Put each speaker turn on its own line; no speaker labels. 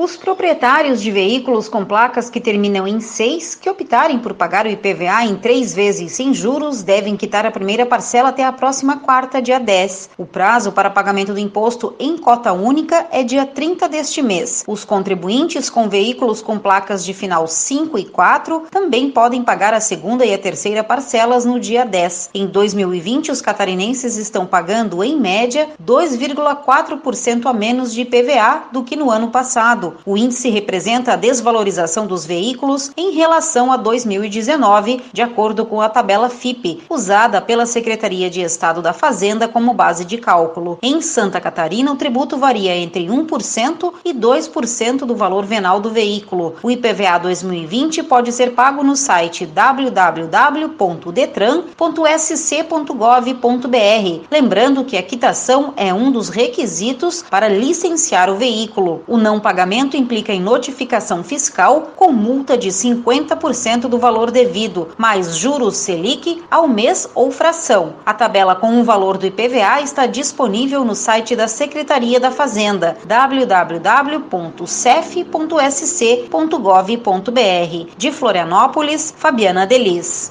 Os proprietários de veículos com placas que terminam em 6, que optarem por pagar o IPVA em 3 vezes sem juros, devem quitar a primeira parcela até a próxima quarta, dia 10. O prazo para pagamento do imposto em cota única é dia 30 deste mês. Os contribuintes com veículos com placas de final 5 e 4 também podem pagar a segunda e a terceira parcelas no dia 10. Em 2020, os catarinenses estão pagando, em média, 2,4% a menos de IPVA do que no ano passado. O índice representa a desvalorização dos veículos em relação a 2019, de acordo com a tabela FIPE, usada pela Secretaria de Estado da Fazenda como base de cálculo. Em Santa Catarina, o tributo varia entre 1% e 2% do valor venal do veículo. O IPVA 2020 pode ser pago no site www.detran.sc.gov.br, lembrando que a quitação é um dos requisitos para licenciar o veículo. O não pagamento implica em notificação fiscal com multa de 50% do valor devido, mais juros Selic ao mês ou fração. A tabela com o valor do IPVA está disponível no site da Secretaria da Fazenda, www.cef.sc.gov.br. De Florianópolis, Fabiana Delis.